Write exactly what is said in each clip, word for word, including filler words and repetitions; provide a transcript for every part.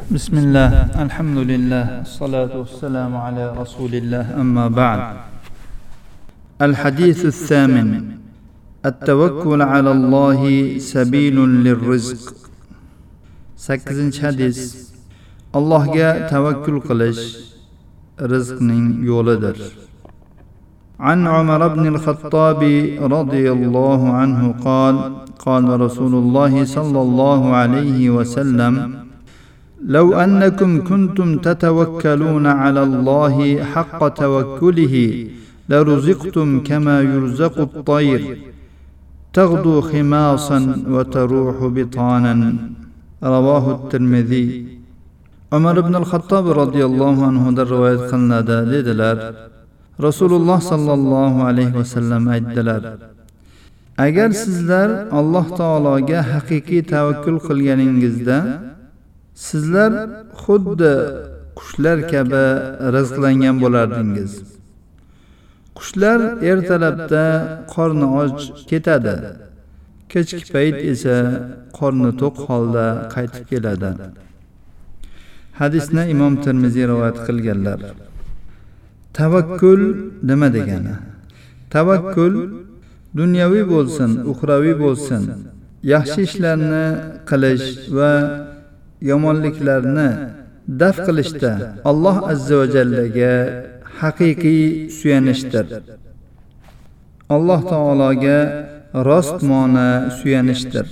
بسم الله الحمد لله الصلاة والسلام على رسول الله أما بعد. الحديث الثامن: التوكل على الله سبيل للرزق. sakkizinchi hadis: Allohga tavakkul qilish rizqning yo'lidir. عن عمر بن الخطاب رضي الله عنه قال: قال رسول الله صلى الله عليه وسلم: لو أنكم كنتم تتوكلون على الله حق توكله لرزقتم كما يرزق الطير تغدو خماصا وتروح بطانا. رواه الترمذي. عمر بن الخطاب رضي الله عنه در رواية قلنا dediler: Rasululloh sallallohu alayhi vasallam aytdilar: agar sizlar Alloh taologa haqiqiy tavakkul qilganingizda sizlar xuddi qushlar kabi rizqlangan bo'lardingiz. Qushlar ertalabda qorni och ketadi, kechki payt esa qorni to'q holda qaytib keladi. Hadisni Imom Tirmiziy rivoyat qilganlar. Tavakkul nima degani? Tavakkul dunyoviy bo'lsin, uxroviy bo'lsin, yaxshi ishlarni qilish va yomonliklarni daf qilishda Alloh azza va jallaga haqiqiy suyanishdir. Alloh taologa rostmona suyanishdir.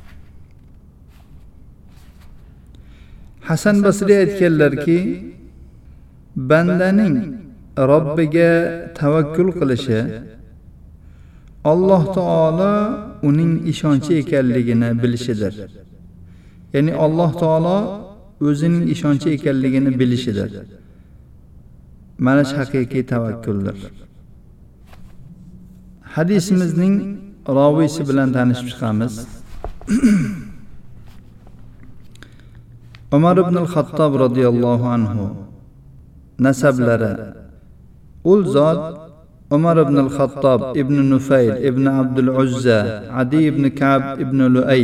Hasan Basri aytganlarki, bandaning Robbiga tavakkul qilishi Alloh taolo uning ishonchi ekanligini bilishidir. Ya'ni Alloh taolo o'zining ishonchi ekanligini bilishidir. Mana shu haqiqiy tavakkuldir. Hadisimizning raviysi bilan tanishib chiqamiz. Umar ibn al-Xattob radhiyallohu anhu nasablari. Ul zot Umar ibn al-Xattob ibn Nufayl ibn Abdul Uzza Adi ibn Ka'b ibn Lu'ay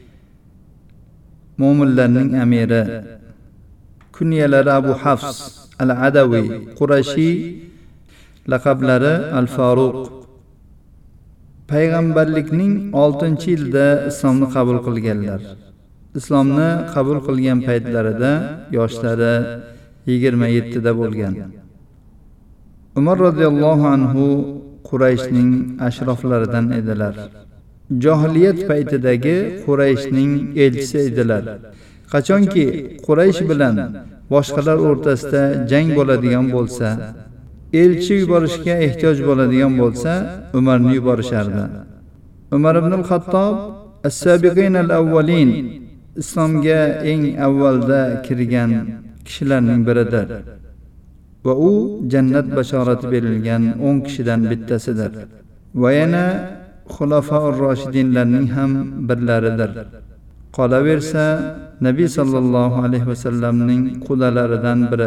mo'minlarning amiri. Kunyalari Abu Hafs al-Adawi Qurashi, laqablari al-Faruq. Payg'ambarlikning oltinchi yilida islomni qabul qilganlar. Islomni qabul qilgan paytlarida yoshlari yigirma yettida bo'lgan. Umar radhiyallohu anhu Qurayshning ashroflaridan edilar. Jahiliyat paytidagi Qurayshning elchisi edilar. Qachonki Quraysh bilan boshqalar o'rtasida jang bo'ladigan bo'lsa, elchi yuborishga ehtiyoj bo'ladigan bo'lsa, Umarni yuborishardi. Umar ibn al-Xattob as-sabiqin al-awwalin, islomga eng avvalda kirgan kishilarning biridir. Va u jannat bashorati berilgan o'n kishidan bittasidir. Va yana Xulafaur Roshidinlarning ham birlaridir. Qolaversa, Nabiy sallallohu alayhi vasallamning qudalaridan biri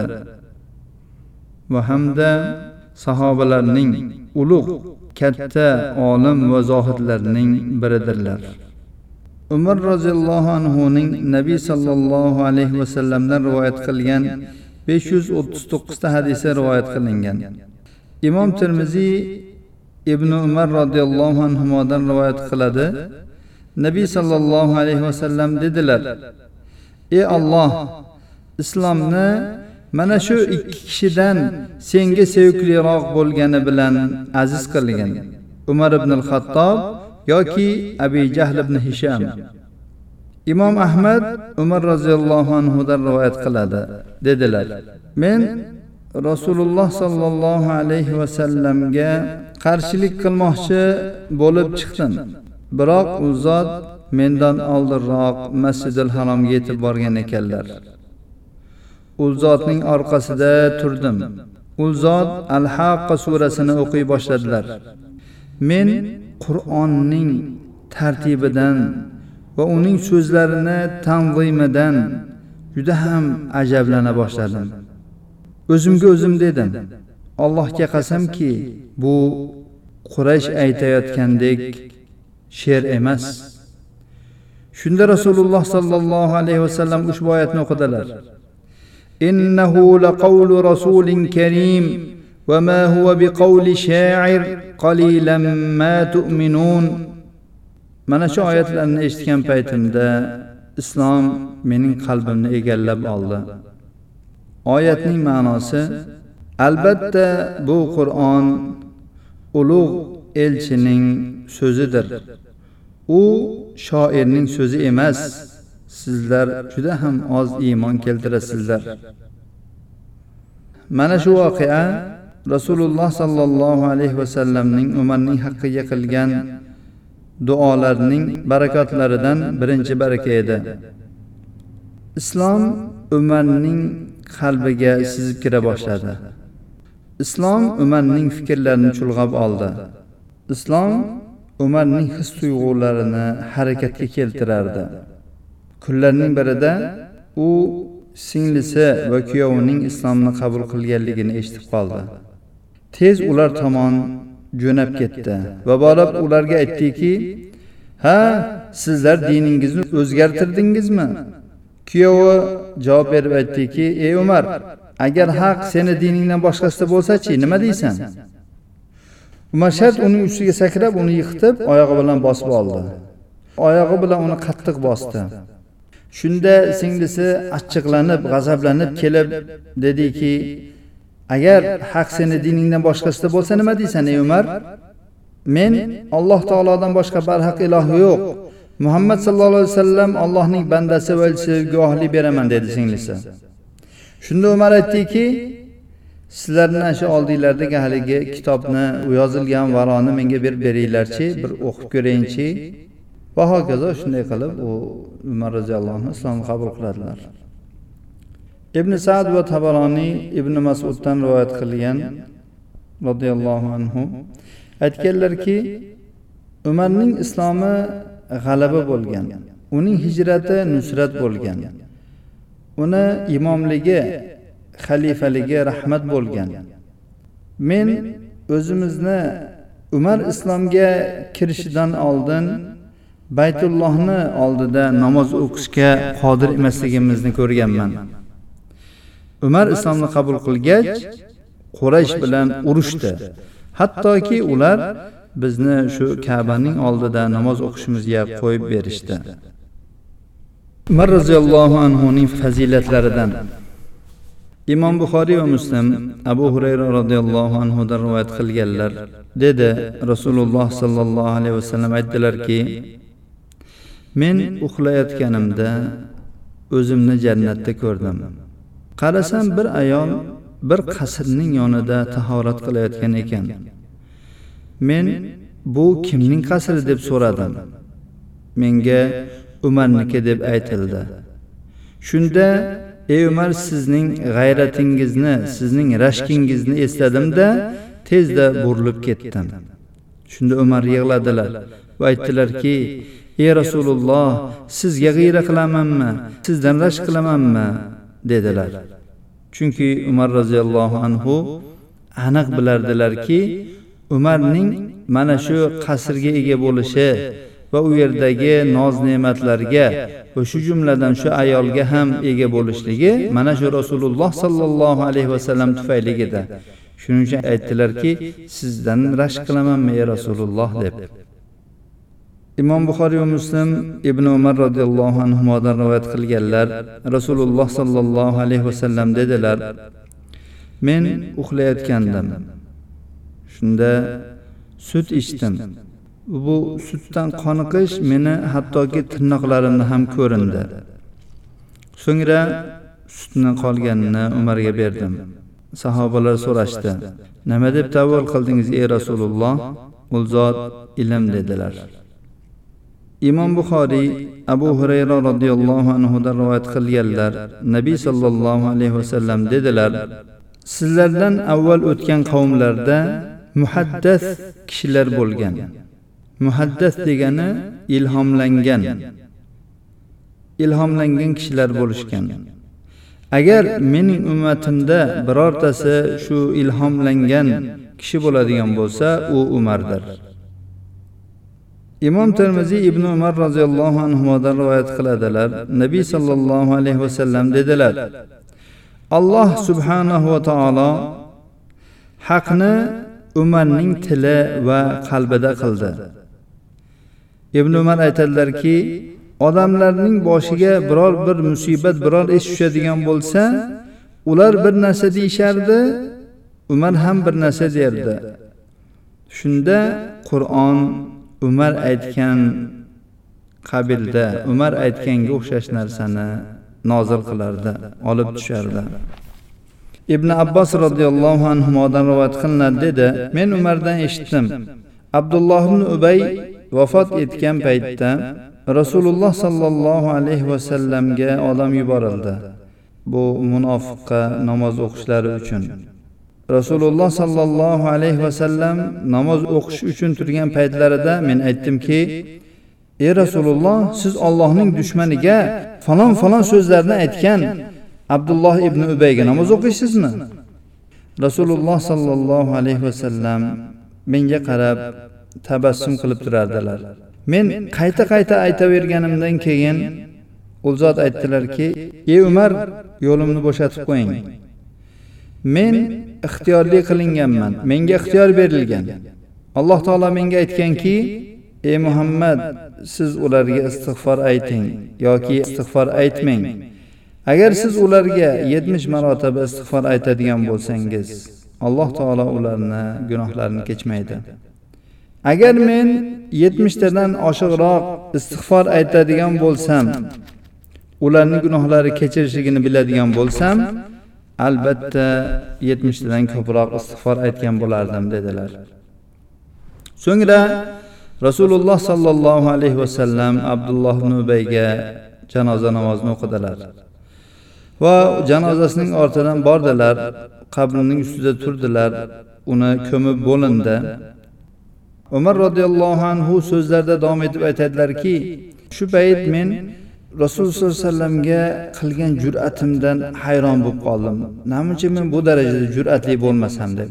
va hamda sahobalarning ulug' katta olim va zohidlarning biridirlar. Umar roziyallohu anhu ning Nabiy sallallohu alayhi vasallamdan rivoyat qilgan besh yuz o'ttiz to'qqiz ta hadisi rivoyat qilingan. Imom Tirmiziy Ibn Umar radhiyallohu anhudan rivoyat qiladi. Nabiy sallallohu alayhi vasallam dedilar: ey Alloh, islomni mana shu ikki kishidan senga sevimliroq bo'lgani bilan aziz qilgin. Umar ibn al-Xattob yoki Abi Jahl ibn Hisham. Imom Ahmad Umar roziyallohu anhu dan rivoyat qiladi. Dedilar: men Rasululloh sallallohu alayhi vasallamga qarshilik qilmoqchi bo'lib chiqdim. Biroq u zot mendan oldinroq Masjidil Haromga yetib borgan ekanlar. U zotning orqasida turdim. U zot Al-Haqqa surasini o'qiy boshladilar. Men Qur'onning tartibidan va uning so'zlarini tanzimidan juda ham ajablana boshladim. O'zimga o'zim dedim: Allohga qasamki, bu Quraysh aytayotgandek she'r emas. Shunda Rasululloh sallallohu alayhi vasallam ushbu oyatni o'qidilar. Innahu laqawlu rasulin karim va ma huwa biqawli sha'ir qalilan ma tu'minun. Mana shu oyatlarni eshitgan paytimda islom mening qalbimni egallab oldi. Oyatning ma'nosi: albatta bu Qur'on ulug' elchining so'zidir. U shoirning so'zi emas. Sizlar juda ham oz iymon keltirasizlar. Mana shu voqea Rasululloh sallallohu alayhi vasallamning Umarning haqqiga qilgan duolarining barakotlaridan birinchi baraka edi. Islom Umarning qalbiga sizib kira boshladi. Islom Umarning fikrlarini chulg'ab oldi. Islom Umarning his-tuyg'ularini harakatga keltirardi. Kunlarning birida u singlisi va kuyovining islomni qabul qilganligini eshitib qoldi. Tez ular tomon jo'nab ketdi va borib ularga aytdiki: "Ha, sizlar diningizni o'zgartirdingizmi?" Kuyovi javob berib aytdiki: "Ey Umar, agar haq seni diningdan boshqasida bo'lsa-chi, nima deysan?" Umar shart uning ustiga sakrab, uni yiqitib, oyog'i bilan bosib oldi. Oyog'i bilan uni qattiq bosdi. Shunda singlisi achchiqlanib, g'azablanib kelib dediki: "Agar haq seni diningdan boshqasida bo'lsa, nima deysan, ey Umar? Men Alloh taolodan boshqa barhaq iloh yo'q. Muhammad sallallohu alayhi vasallam Allohning bandasi va elchisi guvohlik beraman", dedi singlisi. Shunda Umar aytdiki: "Sizlarning shu oldinglardagi haligi kitobni, u yozilgan varoni menga berib beringlarchi, bir o'qib ko'rayinchi." Va hokazo shunday qilib u Umar roziyallohu anhu islomni qabul qiladilar. Ibn Sa'd va Tabaroniy Ibn Mas'uddan rivoyat qilgan radhiyallohu anhu aytganlarki, Umarning islomi g'alaba bo'lgan, uning hijrati nusrat bo'lgan, uni imomligi, xalifaligi rahmat bo'lgan. Men o'zimizni Umar islomga kirishidan oldin Baytullohni oldida namoz o'qishga qodir emasligimizni ko'rganman. Umar islomni qabul qilgach, Quraysh bilan urushdi. Hattoki ular bizni shu Ka'baning oldida namoz o'qishimizga qo'yib berishdi. Umar roziyallohu anhu ning fazilatlaridan Imom Buxoriy va Muslim Abu Hurayra radhiyallohu anhu dan rivoyat qilganlar. Dedi Rasululloh sallallohu alayhi vasallam aytdilarki: "Men uxlayotganimda o'zimni jannatda ko'rdim. Qarasam bir ayol bir qasrning yonida tahorat qilayotgan ekan. Men bu kimning qasri deb so'radim. Menga Umarniki deb aytildi. Shunda ey Umar, sizning g'ayratingizni, sizning rashkingizni esladim-da, tezda burilib ketdim." Shunda Umar yig'ladilar va aytdilarki: "Ey Rasululloh, sizga g'ayra qilamanmi? Sizdan rashk qilamanmi?" dedilar. Chunki Umar roziyallohu anhu aniq bilardilarki, Umarning mana shu qasrga ega bo'lishi va u yerdagi noz-ne'matlarga va shu jumladan shu ayolga ham ega bo'lishligi mana shu Rasululloh sallallohu alayhi vasallam tufayligida. Shuning uchun aytdilarki, "Sizdan rashk qilamanmi ey Rasululloh" deb. Imom Buxoriy va Muslim Ibn Umar radhiyallohu anhudan rivoyat qilganlar, Rasululloh sallallohu alayhi vasallam dedilar: "Men uxlayotgandim. Shunda sut ichdim. Bu sutdan qoniqish meni hattoki tirnoqlarimni ham ko'rindi. So'ngra sutni qolganini Umarga berdim. Sahobalar so'rashdi: "Nima deb tavil qildingiz ey Rasululloh?" "U zot ilm" dedilar. Imom Buxoriy Abu Hurayra radhiyallohu anhu dan rivoyat qilganlar, Nabiy sallallohu alayhi vasallam dedilar: "Sizlardan avval o'tgan qavmlarda muhaddas kishilar bo'lgan." Muhaddas degani ilhomlangan. Ilhomlangan kishilar bo'lishgan. Agar mening ummatimda birortasi shu ilhomlangan kishi bo'ladigan bo'lsa, u Umardir. imom Termiziy ibn Umar roziyallohu anhudan rivoyat qiladilar. Nabiy sallallohu alayhi vasallam dedilar: Alloh subhanahu va taolo haqni Umarning tili va qalbida qildi. Ibn Umar aytadilarki, odamlarning boshiga biror bir musibat, biror ish tushadigan bo'lsa, ular bir narsa deyishardi, Umar ham bir narsa derdi. Shunda Qur'on Umar aytgan qabilda, Umar aytganga o'xshash narsani nozil qilardi, olib tushardi. Ibn Abbos radhiyallohu anhudan rivoyat qilinadi dedi: Men Umardan eshitdim. Abdulloh ibn Ubay vafot etgan paytda Rasululloh sallallohu alayhi vasallamga odam yuborildi. Bu munofiqqa namoz o'qishlari uchun. Rasululloh sallallohu alayhi vasallam namoz o'qish uchun turgan paytlarida men aytdimki: "Ey Rasululloh, siz Allohning dushmaniga falon falon so'zlarni aytgan Abdulloh ibn Ubayga namoz o'qiysizmi?" Rasululloh sallallohu alayhi vasallam menga qarab tabassum qilib turardilar. Men qayta-qayta aytaverganimdan keyin u zot aytdilarki: "Ey Umar, yo'limni bo'shatib qo'ying. Men ixtiyorli qilinganman, menga ixtiyor berilgan. Alloh taolo menga aytganki, ey Muhammad, siz ularga istig'for ayting yoki istig'for aytmang. Agar siz ularga yetmish marotaba istig'for aytadigan bo'lsangiz, Alloh taolo ularni gunohlarini kechmaydi. Agar men yetmish tadan oshiqroq istig'for aytadigan bo'lsam, ularning gunohlari kechirishligini biladigan bo'lsam, albatta yetmish tadan ko'proq istig'for aytgan bo'lardim" dedilar. So'ngra Rasululloh sallallohu alayhi vasallam Abdulloh ibn Ubayga janoza namozini o'qidilar. Va janozasining ortidan bordilar, qabrining ustida turdilar, uni ko'mib bo'lindi. Umar radhiyallohu anhu so'zlarda davom etib aytadilarki, shu payt men Rasululloh sollallohu alayhi vasallamga qilgan jur'atimdan hayron bo'lib qoldim. Namuncha men bu darajada jur'atli bo'lmasam deb.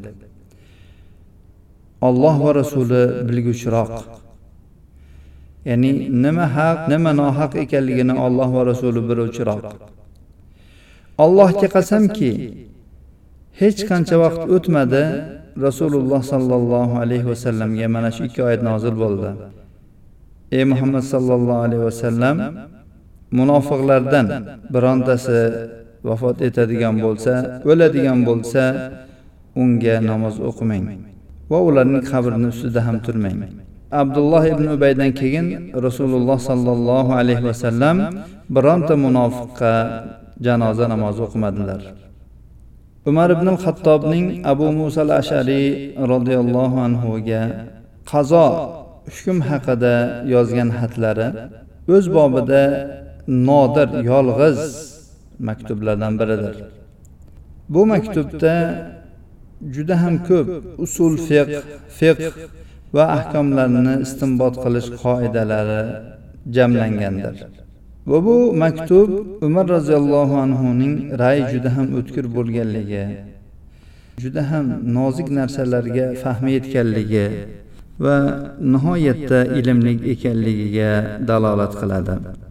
Alloh va Rasuli bilguchiroq. Ya'ni nima haq, nima nohaq ekanligini Alloh va Rasuli biluvchiroq. Allohga qasamki, hech qancha vaqt o'tmadi, Rasululloh sallallohu alayhi vasallamga mana shu ikki oyat nozil bo'ldi. Ey Muhammad sallallohu alayhi vasallam, munofiqlardan birontasi vafot etadigan bo'lsa, o'ladigan bo'lsa, unga namoz o'qimang va ularning qabrini ustida ham turmang. Abdulloh ibn Ubaydan keyin Rasululloh sallallohu alayhi vasallam bironta munofiqqa janoza namozi o'qimadilar. Umar ibn al-Xattobning Abu Musa al-Ash'ari radhiyallohu anhu ga qazo hukm haqida yozgan xatlari o'z bobida nodir, yolg'iz maktublardan biridir. Bu maktubda juda ham ko'p usul fiqh, fiqh va ahkomlarni istinbot qilish qoidalari jamlangandir. Va bu maktub Umar roziyallohu anhuning ra'yi juda ham o'tkir bo'lganligi, juda ham nozik narsalarga fahmi yetganligi va nihoyatda ilmli ekanligiga dalolat qiladi.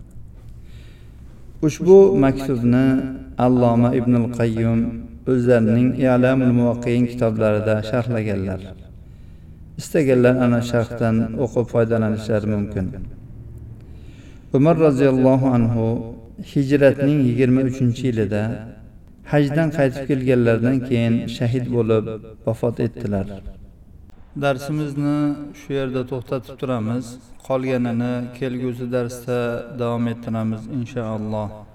Ushbu maktubni Alloma Ibn al-Qayyum o'zlarining I'lamul Muwaqqi'in kitoblarida sharhlaganlar. Istaganlar ana sharhdan o'qib foydalanishlari mumkin. Umar roziyallohu anhu hijratning yigirma uchinchi yilida hajdan qaytib kelganlardan keyin shahid bo'lib vafot etdilar. Darsimizni shu yerda to'xtatib turamiz. Qolganini kelgusi darsda davom ettiramiz inshaalloh.